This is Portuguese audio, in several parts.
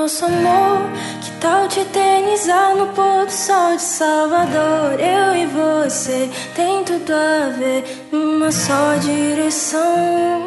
nosso amor. Que tal te eternizar no pôr do sol de Salvador? Eu e você tem tudo a ver numa só direção.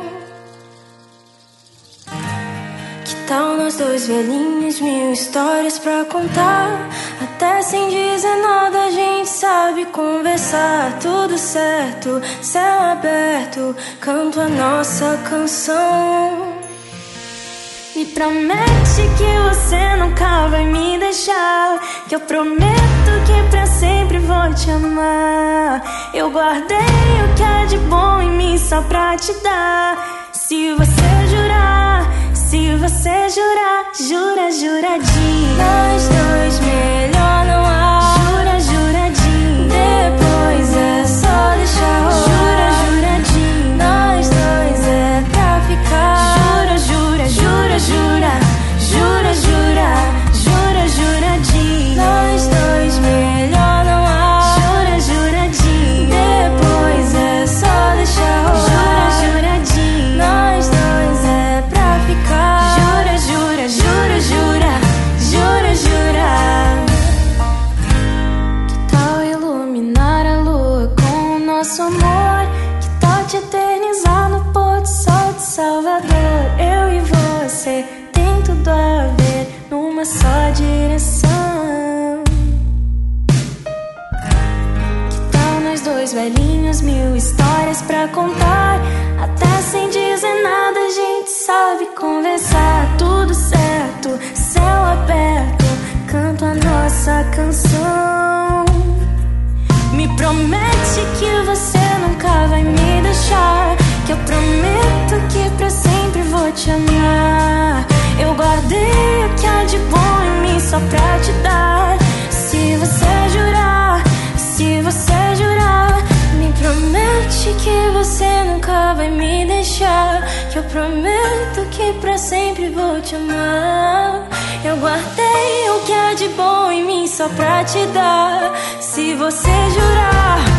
Que tal nós dois velhinhos, 1000 histórias pra contar? Até sem dizer nada a gente sabe conversar. Tudo certo, céu aberto, canto a nossa canção. Me promete que você nunca vai me deixar, que eu prometo que pra sempre vou te amar. Eu guardei o que há de bom em mim só pra te dar. Se você jurar, se você jurar, jura, juradinho. Nós dois melhor não há. Jura, juradinho. Depois é só deixar rolar. Jura, juradinho. Nós dois é pra ficar. Jura, jura, jura, jura. Jura, jura, jura, juradinho. Nós dois melhor não há. Jura, juradinho. Depois é só deixar rolar. Jura, juradinho. Nós dois é pra ficar. Jura, jura, jura, jura. Jura, jura. Que tal iluminar a lua com o nosso amor? Que tal te eternizar no pôr do sol de Salvador? Eu e você tem tudo a ver numa só direção. Que tal nós dois velhinhos, 1000 histórias pra contar? Até sem dizer nada a gente sabe conversar. Tudo certo, céu aberto, canto a nossa canção. Me promete que você nunca vai me deixar, que eu prometo que pra sempre vou te amar. Eu guardei o que há de bom em mim só pra te dar. Se você jurar, se você jurar, me promete que você nunca vai me deixar, que eu prometo que pra sempre vou te amar. Eu guardei o que há de bom em mim só pra te dar. Se você jurar,